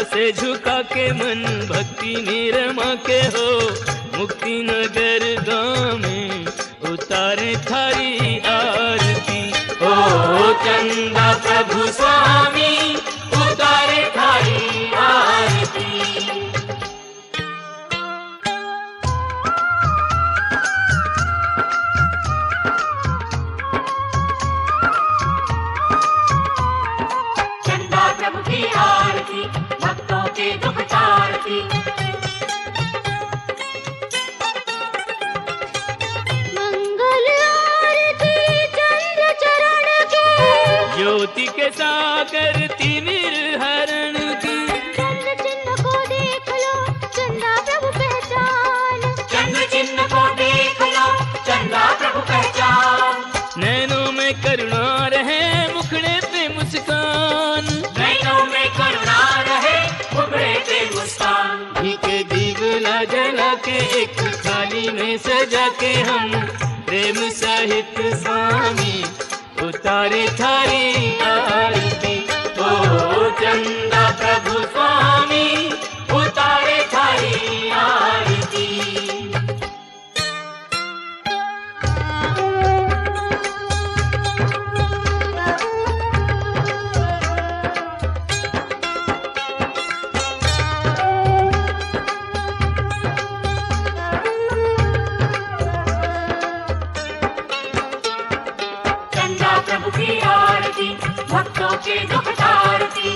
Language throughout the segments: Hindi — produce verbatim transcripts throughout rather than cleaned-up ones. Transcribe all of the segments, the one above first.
से झुका के मन भक्ति में रमा के हो, मुक्ति नगर गाँव में उतारे थारी आरती। ओ चंदा प्रभु स्वामी उतारे थारी आरती। चंदा प्रभु की आरती, भक्तों के दुख टारती। मंगल आरती चंद्र चरण की, ज्योति के सागर तिमिर हरण की। चंद्र चिन्ह को देख लो चंदा प्रभु पहचान, चंद्र चिन्ह को देख लो चंदा प्रभु पहचान। नैनों में करुणा रहे मुखड़े पे मुस्कान, नैनों में करुणा रहे मुखड़े पे मुस्कान। घी के दीवला जला के एक थाली में सजा के हम प्रेम सहित स्वामी उतारे थारी आरती। ओ चंदा प्रभु स्वामी उतारे थारी आरती। चंदा प्रभु की आरती, भक्तों के दुख टारती।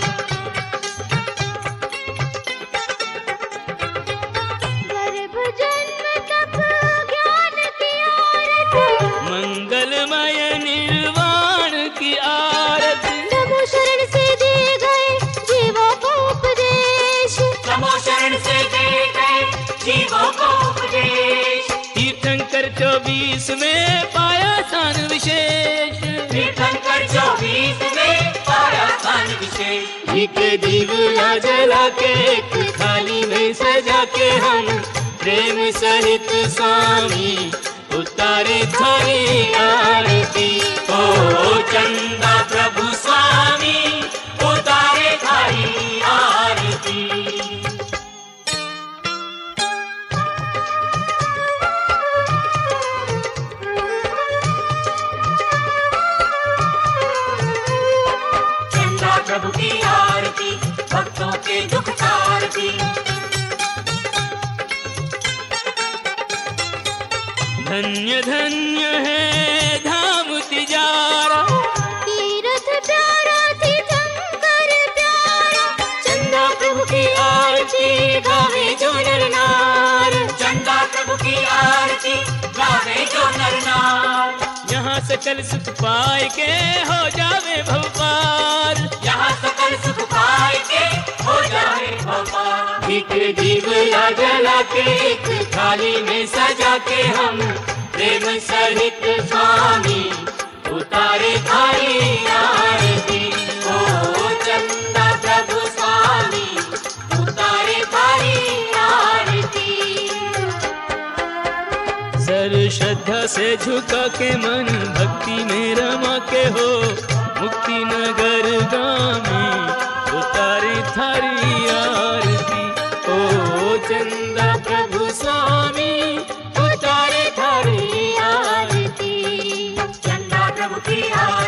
गर्भ जन्म तक ज्ञान की आरती, मंगलमय निर्वाण की आरती। प्रभु शरण से दे गए जीवों को उपदेश, प्रभु शरण से दे गए जीवों को उपदेश। तीर्थंकर चौबीस में पाया स्थान विशेष, तीर्थंकर चौबीस में पाया स्थान विशेष। घी के दीवला जला के एक थाली में सजा के हम प्रेम सहित स्वामी उतारे थारी आरती। ओ चंदा प्रभु स्वामी उतारे थारी आरती। चंदा प्रभु की आरती, भक्तों के दुख टारती। धन्य धन्य है धाम तिजारा, तीर्थ प्यारा तीर्थंकर प्यारा। चंदा प्रभु की आरती गावे जो नर नार। चंदा प्रभु की आरती गावे जो नर नार। यहाँ सकल सुख पाए के हो जावे भवपार, यहाँ सकल सुख पाए के हो जाए भगवान। घी के दीवला जला के एक थाली में सजा के हम प्रेम सहित स्वामी उतारे थारी आरती। ओ चंदा प्रभु स्वामी उतारे थारी आरती। सर श्रद्धा से झुका के मन भक्ति में रमा के हो, मुक्ति नगर गाँव में उतारे थारी आरती। ओ चंदा प्रभु स्वामी उतारे थारी आरती। चंदा प्रभु की आरती।